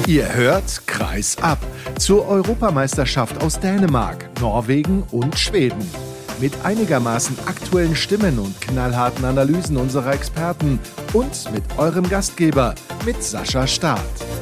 Ihr hört Kreis ab zur Europameisterschaft aus Dänemark, Norwegen und Schweden. Mit einigermaßen aktuellen Stimmen und knallharten Analysen unserer Experten und mit eurem Gastgeber, mit Sascha Staat.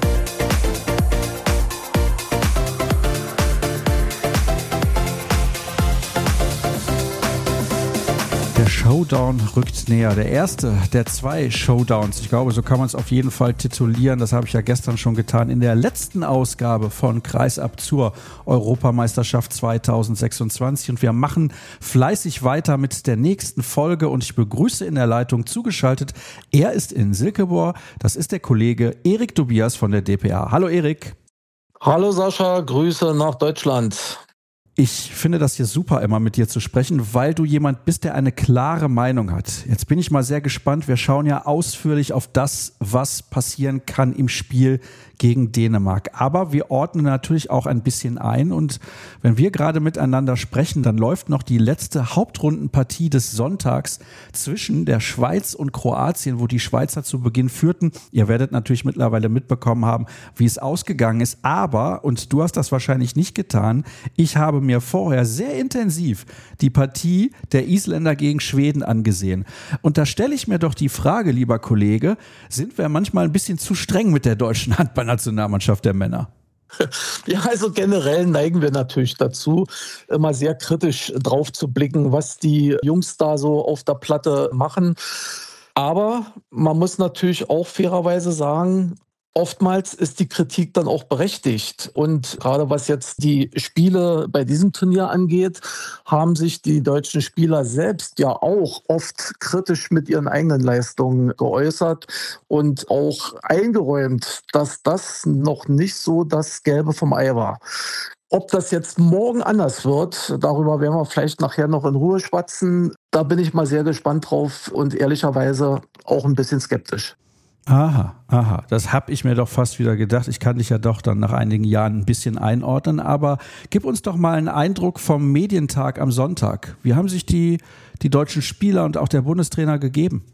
Der Showdown rückt näher. Der erste der zwei Showdowns. Ich glaube, so kann man es auf jeden Fall titulieren. Das habe ich ja gestern schon getan. In der letzten Ausgabe von Kreisab zur Europameisterschaft 2026. Und wir machen fleißig weiter mit der nächsten Folge. Und ich begrüße in der Leitung zugeschaltet. Er ist in Silkeborg. Das ist der Kollege Erik Tobias von der dpa. Hallo Erik. Hallo Sascha, Grüße nach Deutschland. Ich finde das hier super, immer mit dir zu sprechen, weil du jemand bist, der eine klare Meinung hat. Jetzt bin ich mal sehr gespannt. Wir schauen ja ausführlich auf das, was passieren kann im Spiel gegen Dänemark. Aber wir ordnen natürlich auch ein bisschen ein. Und wenn wir gerade miteinander sprechen, dann läuft noch die letzte Hauptrundenpartie des Sonntags zwischen der Schweiz und Kroatien, wo die Schweizer zu Beginn führten. Ihr werdet natürlich mittlerweile mitbekommen haben, wie es ausgegangen ist. Aber, und du hast das wahrscheinlich nicht getan, ich habe mir vorher sehr intensiv die Partie der Isländer gegen Schweden angesehen. Und da stelle ich mir doch die Frage, lieber Kollege, sind wir manchmal ein bisschen zu streng mit der deutschen Handballnationalmannschaft der Männer? Ja, also generell neigen wir natürlich dazu, immer sehr kritisch drauf zu blicken, was die Jungs da so auf der Platte machen. Aber man muss natürlich auch fairerweise sagen, oftmals ist die Kritik dann auch berechtigt. Und gerade was jetzt die Spiele bei diesem Turnier angeht, haben sich die deutschen Spieler selbst ja auch oft kritisch mit ihren eigenen Leistungen geäußert und auch eingeräumt, dass das noch nicht so das Gelbe vom Ei war. Ob das jetzt morgen anders wird, darüber werden wir vielleicht nachher noch in Ruhe schwatzen. Da bin ich mal sehr gespannt drauf und ehrlicherweise auch ein bisschen skeptisch. Aha, das habe ich mir doch fast wieder gedacht. Ich kann dich ja doch dann nach einigen Jahren ein bisschen einordnen, aber gib uns doch mal einen Eindruck vom Medientag am Sonntag. Wie haben sich die deutschen Spieler und auch der Bundestrainer gegeben?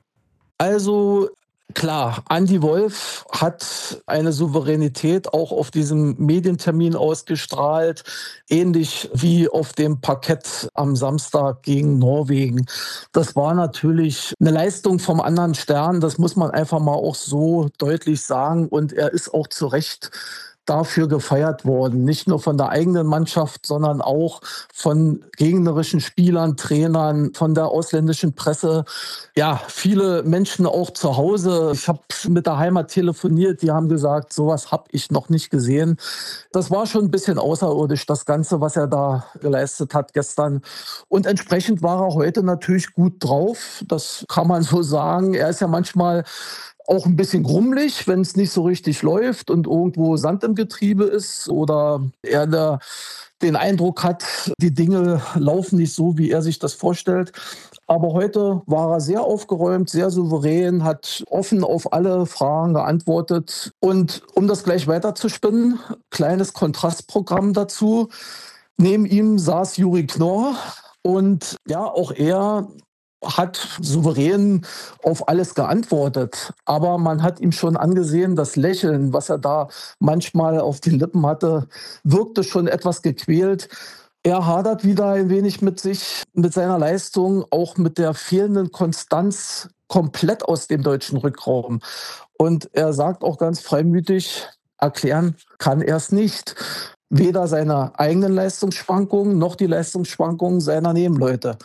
Also klar, Andi Wolf hat eine Souveränität auch auf diesem Medientermin ausgestrahlt, ähnlich wie auf dem Parkett am Samstag gegen Norwegen. Das war natürlich eine Leistung vom anderen Stern, das muss man einfach mal auch so deutlich sagen. Und er ist auch zu Recht dafür gefeiert worden. Nicht nur von der eigenen Mannschaft, sondern auch von gegnerischen Spielern, Trainern, von der ausländischen Presse. Ja, viele Menschen auch zu Hause. Ich habe mit der Heimat telefoniert, die haben gesagt, sowas habe ich noch nicht gesehen. Das war schon ein bisschen außerirdisch, das Ganze, was er da geleistet hat gestern. Und entsprechend war er heute natürlich gut drauf. Das kann man so sagen. Er ist ja manchmal auch ein bisschen grummelig, wenn es nicht so richtig läuft und irgendwo Sand im Getriebe ist oder er den Eindruck hat, die Dinge laufen nicht so, wie er sich das vorstellt. Aber heute war er sehr aufgeräumt, sehr souverän, hat offen auf alle Fragen geantwortet. Und um das gleich weiterzuspinnen, kleines Kontrastprogramm dazu. Neben ihm saß Juri Knorr und ja, auch er hat souverän auf alles geantwortet. Aber man hat ihm schon angesehen, das Lächeln, was er da manchmal auf den Lippen hatte, wirkte schon etwas gequält. Er hadert wieder ein wenig mit sich, mit seiner Leistung, auch mit der fehlenden Konstanz komplett aus dem deutschen Rückraum. Und er sagt auch ganz freimütig, erklären kann er es nicht. Weder seine eigenen Leistungsschwankungen noch die Leistungsschwankungen seiner Nebenleute.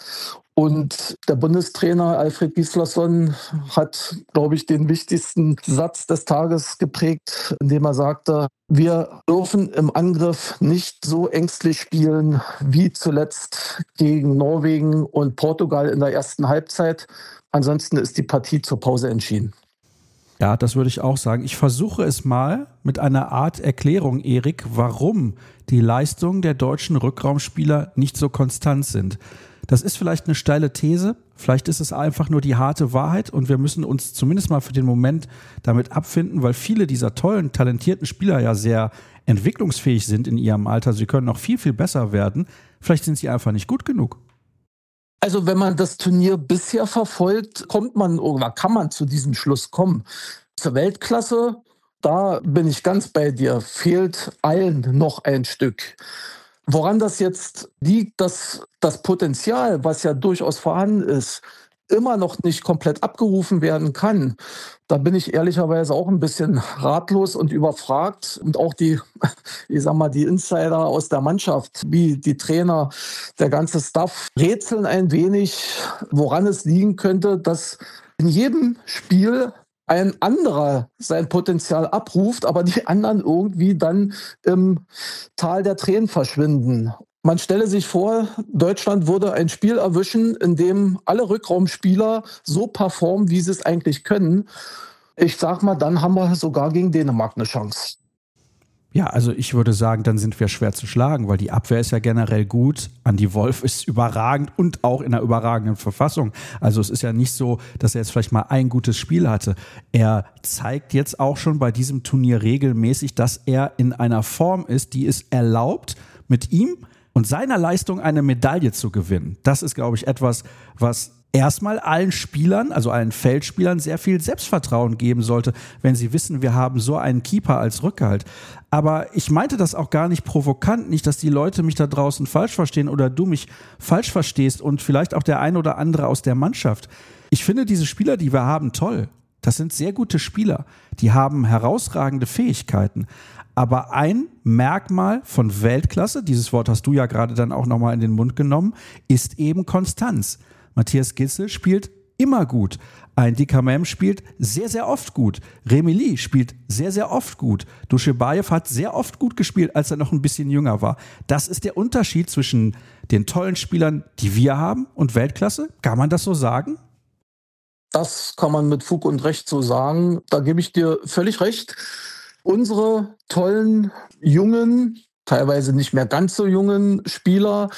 Und der Bundestrainer Alfred Gislason hat, glaube ich, den wichtigsten Satz des Tages geprägt, indem er sagte, wir dürfen im Angriff nicht so ängstlich spielen wie zuletzt gegen Norwegen und Portugal in der ersten Halbzeit. Ansonsten ist die Partie zur Pause entschieden. Ja, das würde ich auch sagen. Ich versuche es mal mit einer Art Erklärung, Erik, warum die Leistungen der deutschen Rückraumspieler nicht so konstant sind. Das ist vielleicht eine steile These, vielleicht ist es einfach nur die harte Wahrheit und wir müssen uns zumindest mal für den Moment damit abfinden, weil viele dieser tollen, talentierten Spieler ja sehr entwicklungsfähig sind in ihrem Alter. Sie können noch viel, viel besser werden. Vielleicht sind sie einfach nicht gut genug. Also wenn man das Turnier bisher verfolgt, kann man zu diesem Schluss kommen. Zur Weltklasse Da bin ich ganz bei dir. Fehlt allen noch ein Stück. Woran das jetzt liegt, dass das Potenzial, was ja durchaus vorhanden ist, immer noch nicht komplett abgerufen werden kann, da bin ich ehrlicherweise auch ein bisschen ratlos und überfragt. Und auch die, ich sag mal, die Insider aus der Mannschaft, wie die Trainer, der ganze Staff, rätseln ein wenig, woran es liegen könnte, dass in jedem Spiel ein anderer sein Potenzial abruft, aber die anderen irgendwie dann im Tal der Tränen verschwinden. Man stelle sich vor, Deutschland würde ein Spiel erwischen, in dem alle Rückraumspieler so performen, wie sie es eigentlich können. Ich sag mal, dann haben wir sogar gegen Dänemark eine Chance. Ja, also ich würde sagen, dann sind wir schwer zu schlagen, weil die Abwehr ist ja generell gut. Andi Wolf ist überragend und auch in einer überragenden Verfassung. Also es ist ja nicht so, dass er jetzt vielleicht mal ein gutes Spiel hatte. Er zeigt jetzt auch schon bei diesem Turnier regelmäßig, dass er in einer Form ist, die es erlaubt, mit ihm und seiner Leistung eine Medaille zu gewinnen. Das ist, glaube ich, etwas, was erstmal allen Spielern, also allen Feldspielern, sehr viel Selbstvertrauen geben sollte, wenn sie wissen, wir haben so einen Keeper als Rückhalt. Aber ich meinte das auch gar nicht provokant, nicht, dass die Leute mich da draußen falsch verstehen oder du mich falsch verstehst und vielleicht auch der ein oder andere aus der Mannschaft. Ich finde diese Spieler, die wir haben, toll. Das sind sehr gute Spieler. Die haben herausragende Fähigkeiten. Aber ein Merkmal von Weltklasse, dieses Wort hast du ja gerade dann auch nochmal in den Mund genommen, ist eben Konstanz. Matthias Gitzel spielt immer gut. Ein Dikamem spielt sehr, sehr oft gut. Remili spielt sehr, sehr oft gut. Dushebaev hat sehr oft gut gespielt, als er noch ein bisschen jünger war. Das ist der Unterschied zwischen den tollen Spielern, die wir haben, und Weltklasse. Kann man das so sagen? Das kann man mit Fug und Recht so sagen. Da gebe ich dir völlig recht. Unsere tollen, jungen, teilweise nicht mehr ganz so jungen Spieler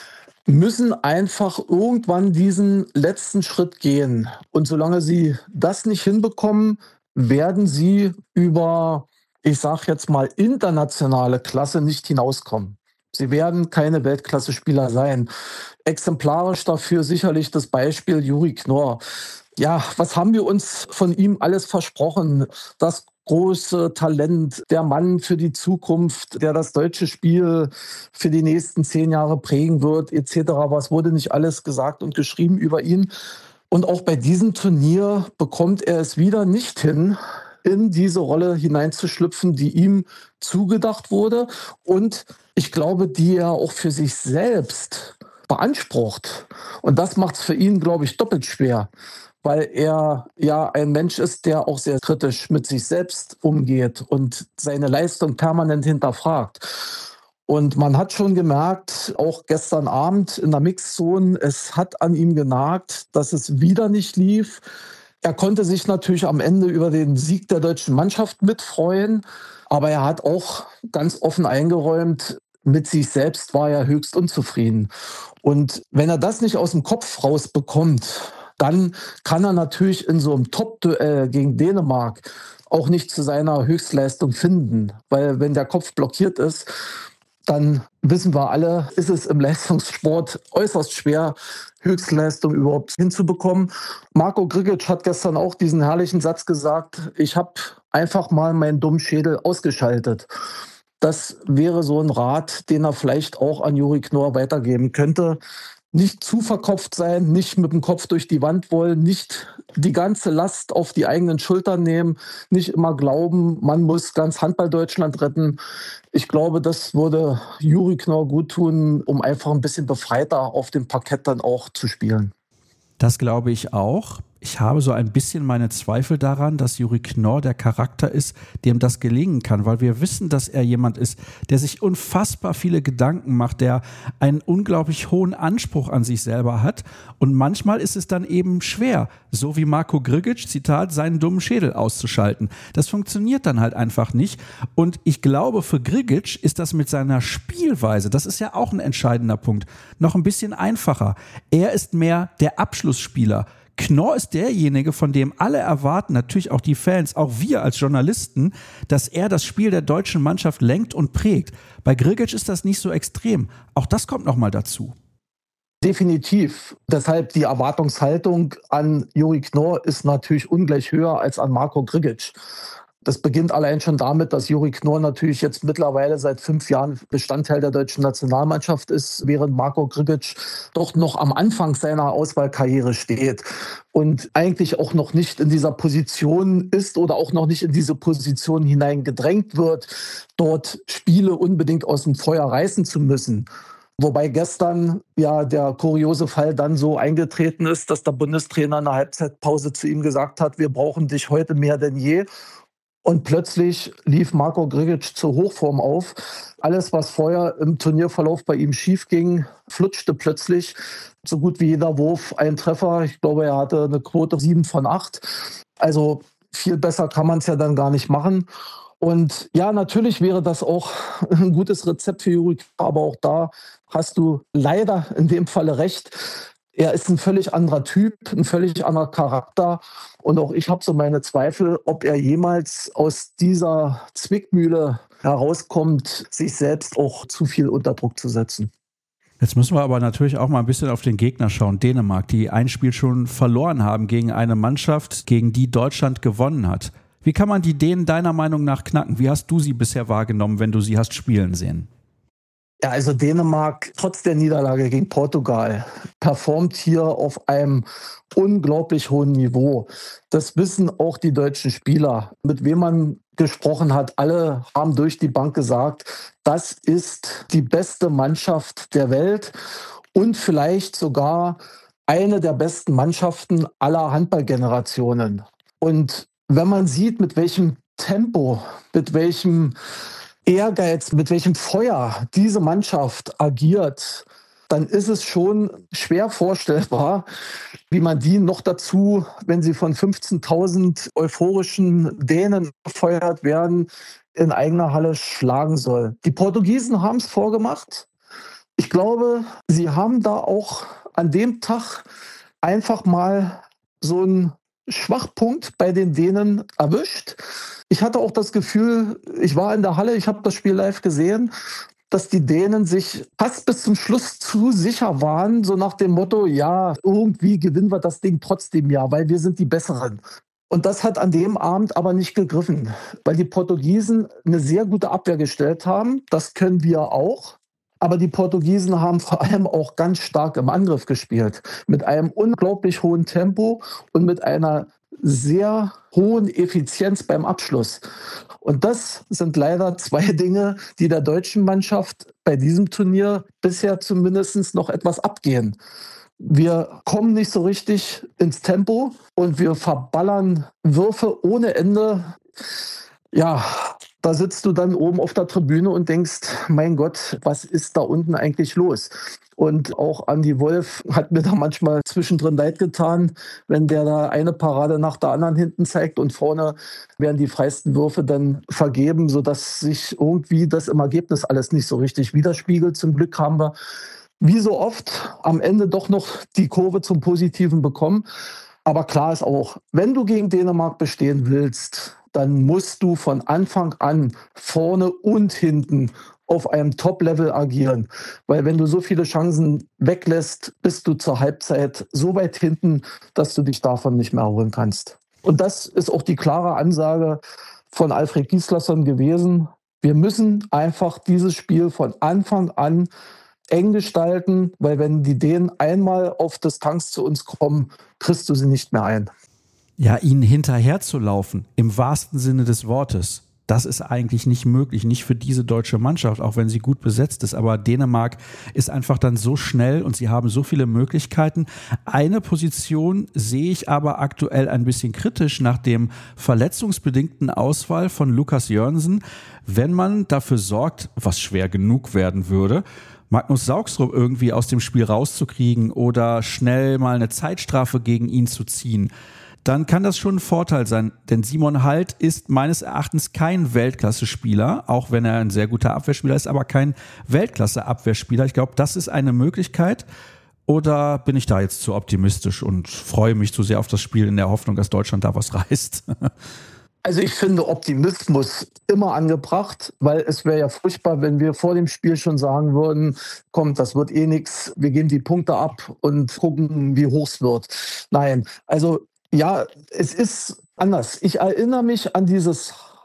müssen einfach irgendwann diesen letzten Schritt gehen. Und solange sie das nicht hinbekommen, werden sie über, ich sage jetzt mal, internationale Klasse nicht hinauskommen. Sie werden keine Weltklasse-Spieler sein. Exemplarisch dafür sicherlich das Beispiel Juri Knorr. Ja, was haben wir uns von ihm alles versprochen? Das große Talent, der Mann für die Zukunft, der das deutsche Spiel für die nächsten 10 Jahre prägen wird, etc. Was wurde nicht alles gesagt und geschrieben über ihn? Und auch bei diesem Turnier bekommt er es wieder nicht hin, in diese Rolle hineinzuschlüpfen, die ihm zugedacht wurde und ich glaube, die er auch für sich selbst beansprucht. Und das macht es für ihn, glaube ich, doppelt schwer, weil er ja ein Mensch ist, der auch sehr kritisch mit sich selbst umgeht und seine Leistung permanent hinterfragt. Und man hat schon gemerkt, auch gestern Abend in der Mixzone, es hat an ihm genagt, dass es wieder nicht lief. Er konnte sich natürlich am Ende über den Sieg der deutschen Mannschaft mitfreuen, aber er hat auch ganz offen eingeräumt, mit sich selbst war er höchst unzufrieden. Und wenn er das nicht aus dem Kopf rausbekommt, dann kann er natürlich in so einem Top-Duell gegen Dänemark auch nicht zu seiner Höchstleistung finden. Weil wenn der Kopf blockiert ist, dann wissen wir alle, ist es im Leistungssport äußerst schwer, Höchstleistung überhaupt hinzubekommen. Marko Grigic hat gestern auch diesen herrlichen Satz gesagt, ich habe einfach mal meinen dummen Schädel ausgeschaltet. Das wäre so ein Rat, den er vielleicht auch an Juri Knorr weitergeben könnte. Nicht zu verkopft sein, nicht mit dem Kopf durch die Wand wollen, nicht die ganze Last auf die eigenen Schultern nehmen, nicht immer glauben, man muss ganz Handball-Deutschland retten. Ich glaube, das würde Juri Knorr gut tun, um einfach ein bisschen befreiter auf dem Parkett dann auch zu spielen. Das glaube ich auch. Ich habe so ein bisschen meine Zweifel daran, dass Juri Knorr der Charakter ist, dem das gelingen kann, weil wir wissen, dass er jemand ist, der sich unfassbar viele Gedanken macht, der einen unglaublich hohen Anspruch an sich selber hat und manchmal ist es dann eben schwer, so wie Marko Grigic, Zitat, seinen dummen Schädel auszuschalten. Das funktioniert dann halt einfach nicht und ich glaube, für Grigic ist das mit seiner Spielweise, das ist ja auch ein entscheidender Punkt, noch ein bisschen einfacher. Er ist mehr der Abschlussspieler. Knorr ist derjenige, von dem alle erwarten, natürlich auch die Fans, auch wir als Journalisten, dass er das Spiel der deutschen Mannschaft lenkt und prägt. Bei Grigic ist das nicht so extrem. Auch das kommt nochmal dazu. Definitiv. Deshalb die Erwartungshaltung an Juri Knorr ist natürlich ungleich höher als an Marko Grigic. Das beginnt allein schon damit, dass Juri Knorr natürlich jetzt mittlerweile seit 5 Jahren Bestandteil der deutschen Nationalmannschaft ist, während Marko Grgic doch noch am Anfang seiner Auswahlkarriere steht und eigentlich auch noch nicht in dieser Position ist oder auch noch nicht in diese Position hineingedrängt wird, dort Spiele unbedingt aus dem Feuer reißen zu müssen. Wobei gestern ja der kuriose Fall dann so eingetreten ist, dass der Bundestrainer in der Halbzeitpause zu ihm gesagt hat, wir brauchen dich heute mehr denn je. Und plötzlich lief Marko Grgic zur Hochform auf. Alles, was vorher im Turnierverlauf bei ihm schief ging, flutschte plötzlich. So gut wie jeder Wurf ein Treffer. Ich glaube, er hatte eine Quote 7 von 8. Also viel besser kann man es ja dann gar nicht machen. Und ja, natürlich wäre das auch ein gutes Rezept für Juri, aber auch da hast du leider in dem Falle recht. Er ist ein völlig anderer Typ, ein völlig anderer Charakter. Und auch ich habe so meine Zweifel, ob er jemals aus dieser Zwickmühle herauskommt, sich selbst auch zu viel unter Druck zu setzen. Jetzt müssen wir aber natürlich auch mal ein bisschen auf den Gegner schauen. Dänemark, die ein Spiel schon verloren haben gegen eine Mannschaft, gegen die Deutschland gewonnen hat. Wie kann man die Dänen deiner Meinung nach knacken? Wie hast du sie bisher wahrgenommen, wenn du sie hast spielen sehen? Ja, also Dänemark, trotz der Niederlage gegen Portugal, performt hier auf einem unglaublich hohen Niveau. Das wissen auch die deutschen Spieler. Mit wem man gesprochen hat, alle haben durch die Bank gesagt, das ist die beste Mannschaft der Welt und vielleicht sogar eine der besten Mannschaften aller Handballgenerationen. Und wenn man sieht, mit welchem Tempo, mit welchem Ehrgeiz, mit welchem Feuer diese Mannschaft agiert, dann ist es schon schwer vorstellbar, wie man die noch dazu, wenn sie von 15.000 euphorischen Dänen gefeuert werden, in eigener Halle schlagen soll. Die Portugiesen haben es vorgemacht. Ich glaube, sie haben da auch an dem Tag einfach mal so einen Schwachpunkt bei den Dänen erwischt. Ich hatte auch das Gefühl, ich war in der Halle, ich habe das Spiel live gesehen, dass die Dänen sich fast bis zum Schluss zu sicher waren, so nach dem Motto, ja, irgendwie gewinnen wir das Ding trotzdem ja, weil wir sind die Besseren. Und das hat an dem Abend aber nicht gegriffen, weil die Portugiesen eine sehr gute Abwehr gestellt haben. Das können wir auch. Aber die Portugiesen haben vor allem auch ganz stark im Angriff gespielt. Mit einem unglaublich hohen Tempo und mit einer sehr hohen Effizienz beim Abschluss. Und das sind leider 2 Dinge, die der deutschen Mannschaft bei diesem Turnier bisher zumindest noch etwas abgehen. Wir kommen nicht so richtig ins Tempo und wir verballern Würfe ohne Ende. Ja, da sitzt du dann oben auf der Tribüne und denkst, mein Gott, was ist da unten eigentlich los? Und auch Andi Wolf hat mir da manchmal zwischendrin leid getan, wenn der da eine Parade nach der anderen hinten zeigt und vorne werden die freisten Würfe dann vergeben, sodass sich irgendwie das im Ergebnis alles nicht so richtig widerspiegelt. Zum Glück haben wir, wie so oft, am Ende doch noch die Kurve zum Positiven bekommen. Aber klar ist auch, wenn du gegen Dänemark bestehen willst, dann musst du von Anfang an vorne und hinten auf einem Top-Level agieren. Weil wenn du so viele Chancen weglässt, bist du zur Halbzeit so weit hinten, dass du dich davon nicht mehr erholen kannst. Und das ist auch die klare Ansage von Alfred Gislason gewesen. Wir müssen einfach dieses Spiel von Anfang an eng gestalten, weil wenn die Dänen einmal auf Distanz zu uns kommen, kriegst du sie nicht mehr ein. Ja, ihnen hinterherzulaufen, im wahrsten Sinne des Wortes, das ist eigentlich nicht möglich, nicht für diese deutsche Mannschaft, auch wenn sie gut besetzt ist. Aber Dänemark ist einfach dann so schnell und sie haben so viele Möglichkeiten. Eine Position sehe ich aber aktuell ein bisschen kritisch nach dem verletzungsbedingten Ausfall von Lukas Jørgensen. Wenn man dafür sorgt, was schwer genug werden würde, Magnus Saugstrup irgendwie aus dem Spiel rauszukriegen oder schnell mal eine Zeitstrafe gegen ihn zu ziehen, dann kann das schon ein Vorteil sein. Denn Simon Halt ist meines Erachtens kein Weltklasse-Spieler, auch wenn er ein sehr guter Abwehrspieler ist, aber kein Weltklasse-Abwehrspieler. Ich glaube, das ist eine Möglichkeit. Oder bin ich da jetzt zu optimistisch und freue mich zu sehr auf das Spiel in der Hoffnung, dass Deutschland da was reißt? Also ich finde Optimismus immer angebracht, weil es wäre ja furchtbar, wenn wir vor dem Spiel schon sagen würden, komm, das wird eh nichts, wir geben die Punkte ab und gucken, wie hoch es wird. Nein, also ja, es ist anders. Ich erinnere mich an dieses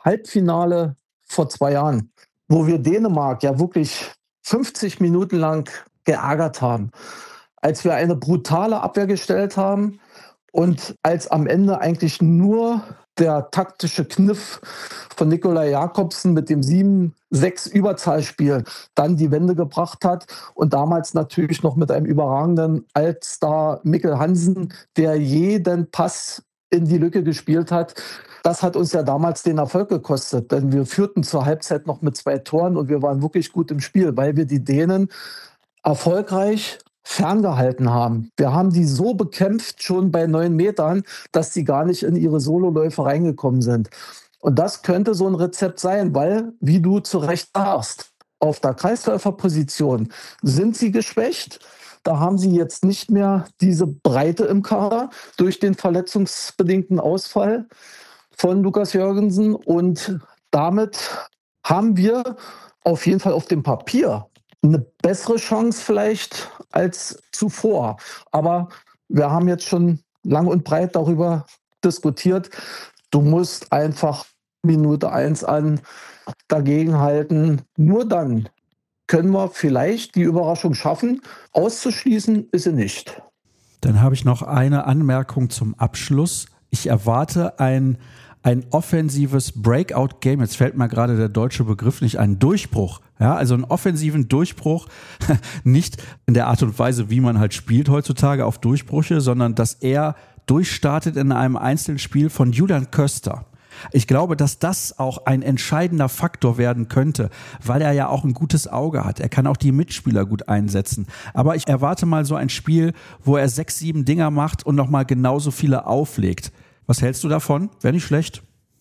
Halbfinale vor 2 Jahren, wo wir Dänemark ja wirklich 50 Minuten lang geärgert haben, als wir eine brutale Abwehr gestellt haben und als am Ende eigentlich nur der taktische Kniff von Nikolaj Jakobsen mit dem 7-6 Überzahlspiel dann die Wende gebracht hat und damals natürlich noch mit einem überragenden Altstar Mikkel Hansen, der jeden Pass in die Lücke gespielt hat. Das hat uns ja damals den Erfolg gekostet, denn wir führten zur Halbzeit noch mit 2 Toren und wir waren wirklich gut im Spiel, weil wir die Dänen erfolgreich ferngehalten haben. Wir haben die so bekämpft, schon bei 9 Metern, dass die gar nicht in ihre Sololäufe reingekommen sind. Und das könnte so ein Rezept sein, weil, wie du zu Recht sagst, auf der Kreisläuferposition sind sie geschwächt. Da haben sie jetzt nicht mehr diese Breite im Kader durch den verletzungsbedingten Ausfall von Lukas Jørgensen. Und damit haben wir auf jeden Fall auf dem Papier eine bessere Chance vielleicht als zuvor. Aber wir haben jetzt schon lang und breit darüber diskutiert. Du musst einfach Minute 1 an dagegenhalten. Nur dann können wir vielleicht die Überraschung schaffen. Auszuschließen ist sie nicht. Dann habe ich noch eine Anmerkung zum Abschluss. Ich erwarte ein offensives Breakout-Game. Jetzt fällt mir gerade der deutsche Begriff nicht, ein Durchbruch. Ja, also einen offensiven Durchbruch, nicht in der Art und Weise, wie man halt spielt heutzutage auf Durchbrüche, sondern dass er durchstartet in einem Einzelspiel von Julian Köster. Ich glaube, dass das auch ein entscheidender Faktor werden könnte, weil er ja auch ein gutes Auge hat. Er kann auch die Mitspieler gut einsetzen. Aber ich erwarte mal so ein Spiel, wo er 6, 7 Dinger macht und nochmal genauso viele auflegt. Was hältst du davon? Wäre nicht schlecht.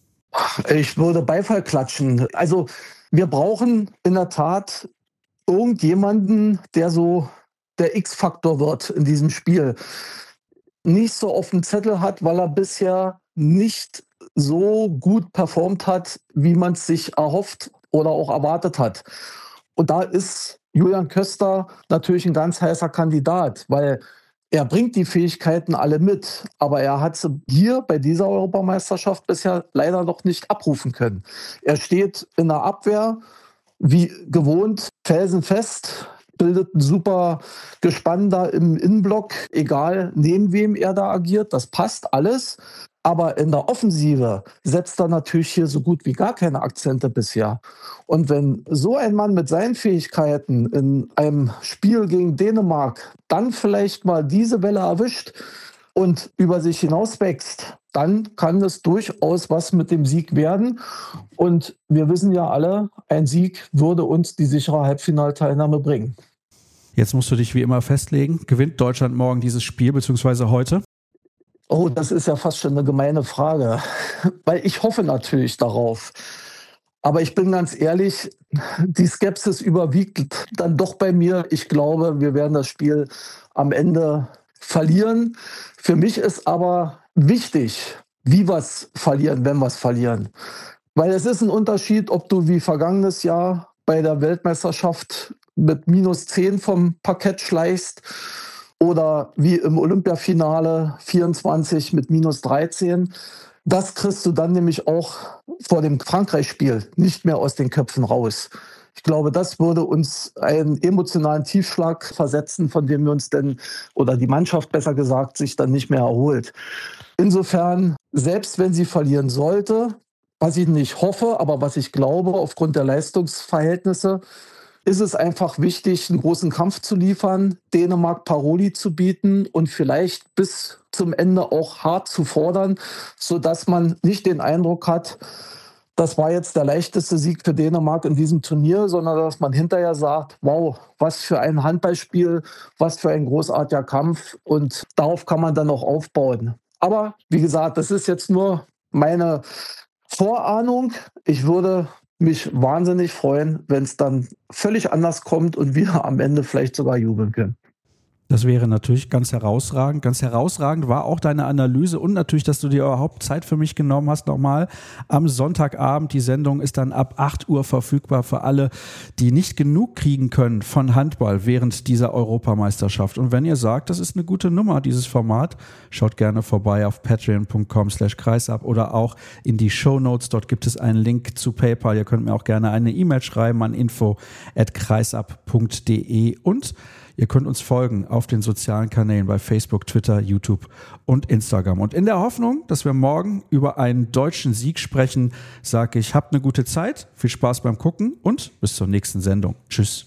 Ich würde Beifall klatschen. Also wir brauchen in der Tat irgendjemanden, der so der X-Faktor wird in diesem Spiel. Nicht so auf dem Zettel hat, weil er bisher nicht so gut performt hat, wie man es sich erhofft oder auch erwartet hat. Und da ist Julian Köster natürlich ein ganz heißer Kandidat, weil er bringt die Fähigkeiten alle mit, aber er hat sie hier bei dieser Europameisterschaft bisher leider noch nicht abrufen können. Er steht in der Abwehr, wie gewohnt, felsenfest, bildet ein super Gespann da im Innenblock, egal neben wem er da agiert, das passt alles. Aber in der Offensive setzt er natürlich hier so gut wie gar keine Akzente bisher. Und wenn so ein Mann mit seinen Fähigkeiten in einem Spiel gegen Dänemark dann vielleicht mal diese Welle erwischt und über sich hinaus wächst, dann kann es durchaus was mit dem Sieg werden. Und wir wissen ja alle, ein Sieg würde uns die sichere Halbfinalteilnahme bringen. Jetzt musst du dich wie immer festlegen. Gewinnt Deutschland morgen dieses Spiel, beziehungsweise heute? Oh, das ist ja fast schon eine gemeine Frage, weil ich hoffe natürlich darauf. Aber ich bin ganz ehrlich, die Skepsis überwiegt dann doch bei mir. Ich glaube, wir werden das Spiel am Ende verlieren. Für mich ist aber wichtig, wie wir es verlieren, wenn wir es verlieren. Weil es ist ein Unterschied, ob du wie vergangenes Jahr bei der Weltmeisterschaft mit -10 vom Parkett schleichst oder wie im Olympiafinale 24 mit -13. Das kriegst du dann nämlich auch vor dem Frankreich-Spiel nicht mehr aus den Köpfen raus. Ich glaube, das würde uns einen emotionalen Tiefschlag versetzen, von dem wir uns denn, oder die Mannschaft besser gesagt, sich dann nicht mehr erholt. Insofern, selbst wenn sie verlieren sollte, was ich nicht hoffe, aber was ich glaube, aufgrund der Leistungsverhältnisse, ist es einfach wichtig, einen großen Kampf zu liefern, Dänemark Paroli zu bieten und vielleicht bis zum Ende auch hart zu fordern, sodass man nicht den Eindruck hat, das war jetzt der leichteste Sieg für Dänemark in diesem Turnier, sondern dass man hinterher sagt, wow, was für ein Handballspiel, was für ein großartiger Kampf, und darauf kann man dann auch aufbauen. Aber wie gesagt, das ist jetzt nur meine Vorahnung. Ich würde mich wahnsinnig freuen, wenn es dann völlig anders kommt und wir am Ende vielleicht sogar jubeln können. Das wäre natürlich ganz herausragend. Ganz herausragend war auch deine Analyse und natürlich, dass du dir überhaupt Zeit für mich genommen hast. Nochmal am Sonntagabend. Die Sendung ist dann ab 8 Uhr verfügbar für alle, die nicht genug kriegen können von Handball während dieser Europameisterschaft. Und wenn ihr sagt, das ist eine gute Nummer, dieses Format, schaut gerne vorbei auf patreon.com/kreisab oder auch in die Shownotes. Dort gibt es einen Link zu PayPal. Ihr könnt mir auch gerne eine E-Mail schreiben an info@kreisab.de und ihr könnt uns folgen auf den sozialen Kanälen bei Facebook, Twitter, YouTube und Instagram. Und in der Hoffnung, dass wir morgen über einen deutschen Sieg sprechen, sage ich, habt eine gute Zeit, viel Spaß beim Gucken und bis zur nächsten Sendung. Tschüss.